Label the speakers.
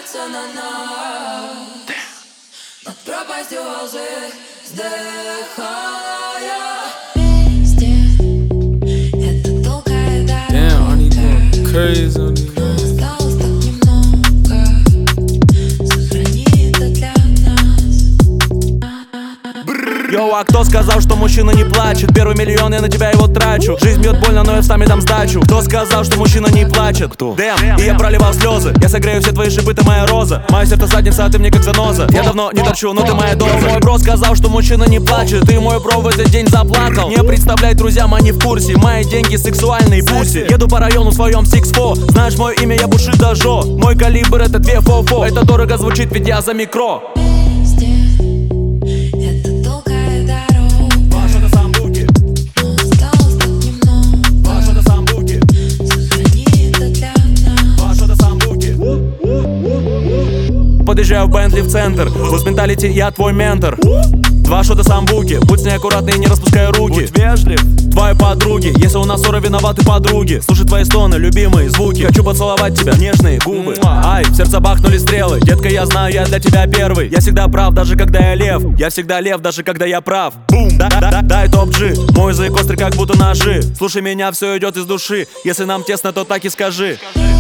Speaker 1: смеется на нас над пропастью лжи, вздыхая. Везде это долгая дорога.
Speaker 2: Crazy on these.
Speaker 1: Осталось так немного. Сохрани это для нас.
Speaker 3: Йоу, а кто сказал, что мужчина не плачет? Первый миллион, я на тебя его трачу. Жизнь бьет больно, но я сами дам сдачу. Кто сказал, что мужчина не плачет? Кто? Дэм, и я проливал слезы. Я согрею все твои шипы, ты моя роза. Мое сердце задница, а ты мне как заноза. Я давно не торчу, но ты моя доза. Мой бро сказал, что мужчина не плачет. И мой бро в этот день заплакал. Не представляй, друзьям, они в курсе. Мои деньги сексуальные пуси. Еду по району в своем 6-4. Знаешь мое имя, я Бушида Жо. Мой калибр это 244. Это дорого звучит, ведь я за микро.
Speaker 1: Везде это долгая дорога.
Speaker 3: Паша до самбуки,
Speaker 1: Но осталось так немного.
Speaker 3: Паша до самбуки,
Speaker 1: Сохрани это для нас.
Speaker 3: Паша до самбуки. Подъезжаю в Бентли в центр. Луз менталити, я твой ментор. Два шота самбуки, будь с ней аккуратный и не распускай руки. Будь вежлив, твои подруги. Если у нас ссора, виноваты подруги. Слушай твои стоны, любимые звуки. Хочу поцеловать тебя, нежные губы. Ай, в сердце бахнули стрелы. Детка, я знаю, я для тебя первый. Я всегда прав, даже когда я лев. Я всегда лев, даже когда я прав. Бум, дай топ-G. Мой язык острый, как будто ножи. Слушай меня, все идет из души. Если нам тесно, то так и скажи.